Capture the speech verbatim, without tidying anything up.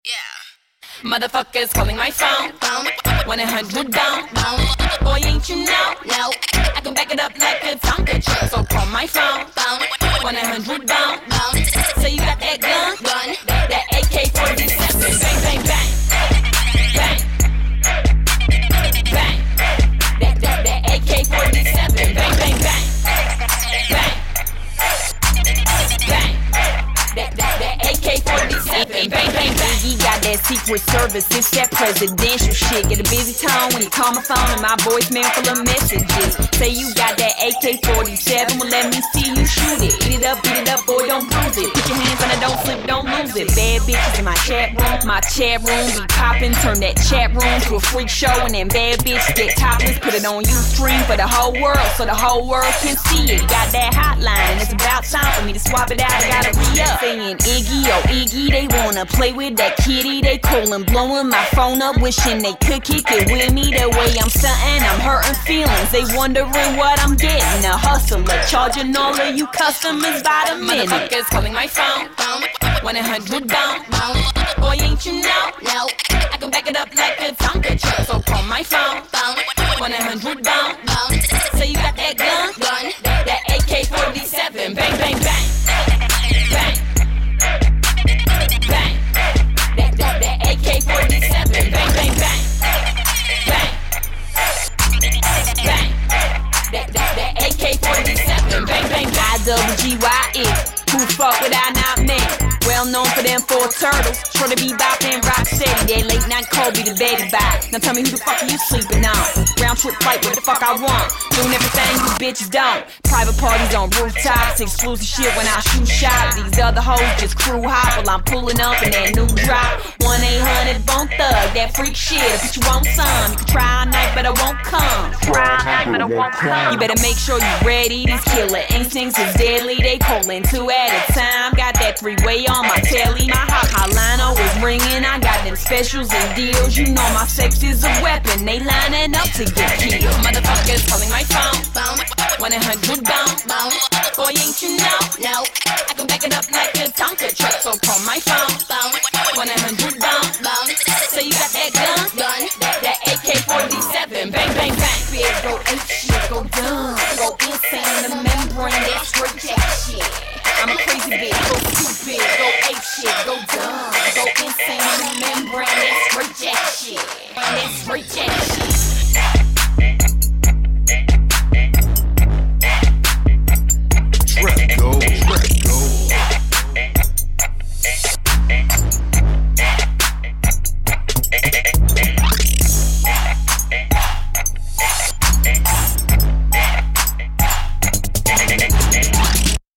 Yeah. Motherfuckers calling my phone. Phone. one eight hundred down. Boy, ain't you know? No. I can back it up like a Tonka truck. So call my phone. Phone. one eight hundred down. So you got that gun? Gun. That A K forty-seven. Bang, bang, bang. Bang. Bang. That, that, that A K forty-seven. Bang, bang, bang. Bang. Bang. That, that, that A K forty-seven. Bang, bang, bang. He got that secret service. It's that presidential shit. Get a busy tone when you call my phone and my voicemail full of messages. Say you got that A K forty-seven. Well, let me see you shoot it. Eat it up, beat it up, boy, don't bruise it. Put your hands on it, don't slip, don't lose it. Bad bitches in my chat room. My chat room be poppin'. Turn that chat room to a freak show. And then bad bitches get topless. Put it on Ustream for the whole world, so the whole world can see it. Got that hotline and it's about time for me to swap it out. I gotta re-up. Saying Iggy, oh Iggy, they wanna play with that kitty. They callin', blowin' my phone up, wishing they could kick it with me. The way I'm stuntin', I'm hurtin' feelings. They wonderin' what I'm getting. A hustler, charging all of you customers by the minute. Motherfuckers calling my phone. one eight hundred down. Boy, ain't you know? No. I can back it up like a Tonka truck. So call my phone. one eight hundred down. So you got that gun? Gun. That A K forty-seven. Bang, bang, bang. Bang. Bang. That, that, that A K forty-seven. Bang, bang, bang. Bang. Bang. That, that, that A K forty-seven. Bang, bang, bang. I W G Y E. Who fuck without not me? Well known for them four turtles. Sure to be boppin' rock steady. That late night Kobe the baby bop. Now tell me who the fuck are you sleeping on? Round trip flight, what the fuck I want? Doing everything you bitches don't. Private parties on rooftops. Exclusive shit when I shoot shot. These other hoes just crew hop while I'm pulling up in that new drop. one eight hundred Bone Thug. That freak shit. I bet you want some. You can try all night but I won't come. Try all night but I won't come. You better make sure you ready. These killer instincts is deadly. They pulling two at a time. Got that three-way on my telly. My hot hotline always ringing. I got them specials and deals. You know my sex is a weapon. They lining up to get killed. Motherfuckers calling my phone. one eight hundred down. Boy, ain't you know? No. I can back it up like a Tonka truck. So call my phone. one eight hundred